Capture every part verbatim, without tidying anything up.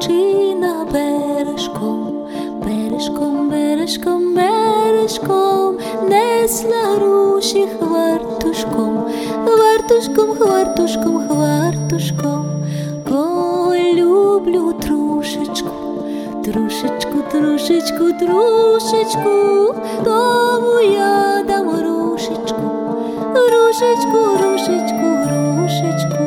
дівчина бережком, бережком, бережком, бережком несла руші хвартушком, хвартушком, хвартушком, хвартушком. Кого люблю трушечку, трушечку, трушечку, трушечку, тому я дам рушечку, рушечку, рушечку, рушечку.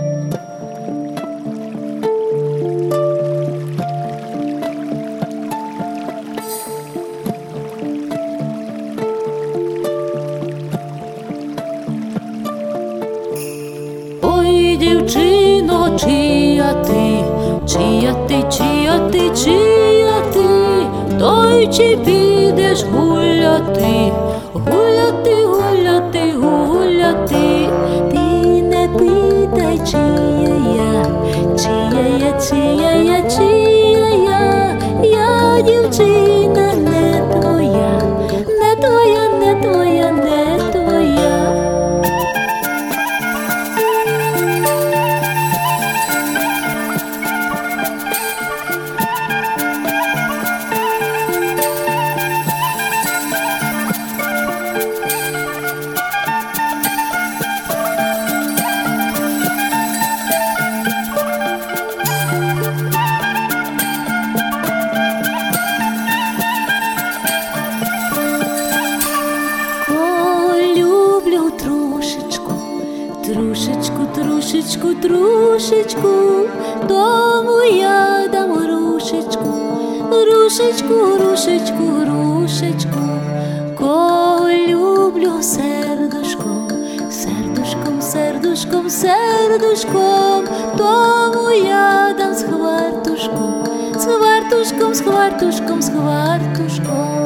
Ой, дівчино, чия ти, чия ти, чия ти, чия ти, той чи підеш гуляти, гуляти, гуляти, гуляти. Ти не питай, чия я, чия я, чия я, чия я, я дівчина не твоя, не твоя, не твоя, не твоя. Трушечку, трушечку, трушечку, тому я дам рушечку, рушечку, рушечку, рушечку. Кого люблю сердушком, сердушком, сердушком, сердушком, тому я дам з хвартушком, з хвартушком, з хвартушком, з хвартушком.